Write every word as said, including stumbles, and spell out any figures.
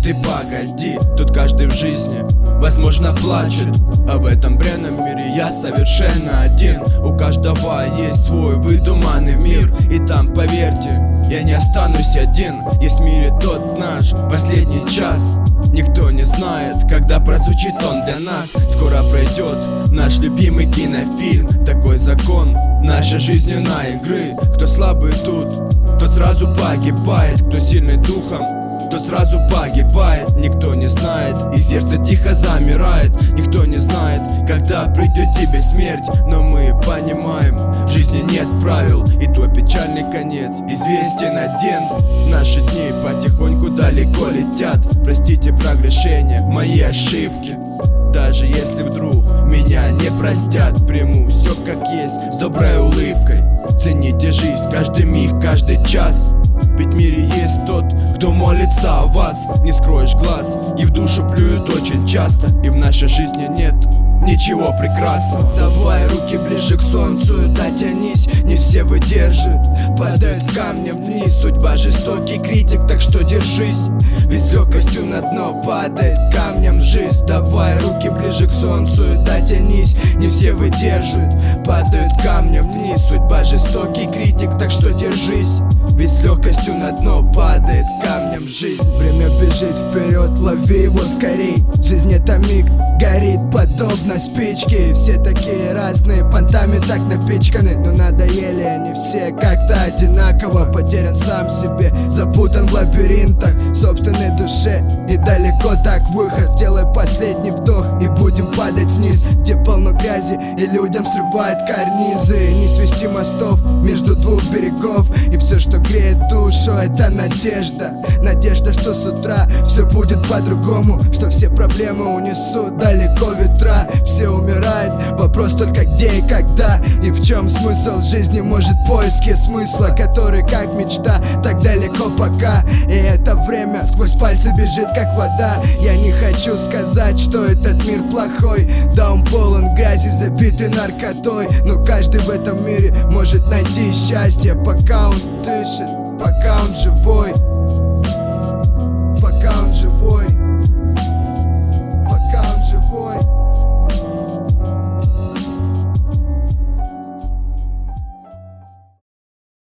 ты погоди, тут каждый в жизни, возможно, плачет. А в этом бренном мире я совершенно один. У каждого есть свой выдуманный мир, и там, поверьте, я не останусь один. Есть в мире тот наш последний час. Никто не знает, когда прозвучит он для нас. Скоро пройдет наш любимый кинофильм. Такой закон нашей жизненной игры. Кто слабый тут, тот сразу погибает. Кто сильный духом, тот сразу погибает. Никто не знает, и сердце тихо замирает. Никто не знает, когда придет тебе смерть. Но мы понимаем, в жизни нет правил, и твой печальный конец известен один. Наши дни потихоньку далеко летят. Простите прогрешение, мои ошибки. Даже если вдруг меня не простят, приму все как есть, с доброй улыбкой. Цените жизнь, каждый миг, каждый час. Ведь в мире есть тот, кто молится о вас. Не скроешь глаз, и в душу плюют очень часто. И в нашей жизни нет ничего прекрасного. Давай руки ближе к солнцу, дотянись. Не все выдержат, падают камнем вниз. Судьба жестокий критик, так что держись. Ведь с легкостью на дно падает камнем жизнь. Давай руки ближе к солнцу, дотянись. Не все выдержат, падают камнем вниз. Судьба жестокий критик, так что держись. Ведь с легкостью на дно падает камнем жизнь. Время бежит вперед, лови его скорей. Жизнь это миг, горит подобно спичке. Все такие разные, понтами так напичканы. Но надоели они все как-то одинаково. Потерян сам себе, запутан в лабиринтах собственной душе. И далеко так выход. Сделай последний вдох и будем падать вниз, где полно грязи и людям срывает карнизы. Не свести мостов между двух берегов. И все, что греет душу, это надежда. Надежда, что с утра все будет по-другому, что все проблемы унесут далеко ветра. Все умирают, вопрос только где и когда. И в чем смысл жизни, может поиски смысла, который как мечта, так далеко пока. И это время сквозь пальцы бежит как вода. Я не хочу сказать, что этот мир плохой. Да, он полон грязи, забитый наркотой. Но каждый в этом мире может найти счастье, пока он дышит, пока он живой, пока он живой.